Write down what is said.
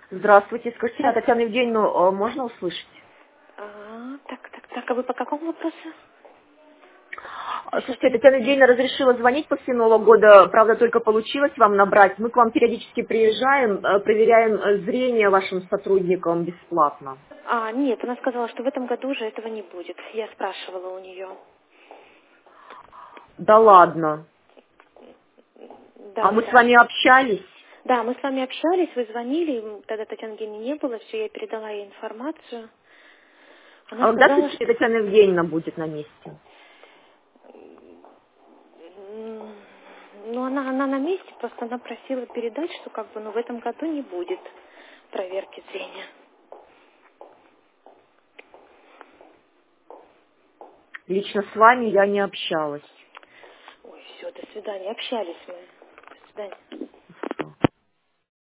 Здравствуйте, скажите, а Татьяну Евгеньевну можно услышать? А вы по какому вопросу? Слушайте, Татьяна Евгеньевна разрешила звонить после Нового года, правда, только получилось вам набрать. Мы к вам периодически приезжаем, проверяем зрение вашим сотрудникам бесплатно. Нет, она сказала, что в этом году уже этого не будет. Я спрашивала у нее. Да ладно. А Да, мы с вами общались? да, мы с вами общались, вы звонили, тогда Татьяны Евгеньевны не было, все, я передала ей информацию. Она А когда сказала, все-таки Татьяна Евгеньевна будет на месте? она на месте, просто она просила передать, что в этом году не будет проверки зрения. Лично с вами я не общалась. Ой, все, до свидания, общались мы. До свидания.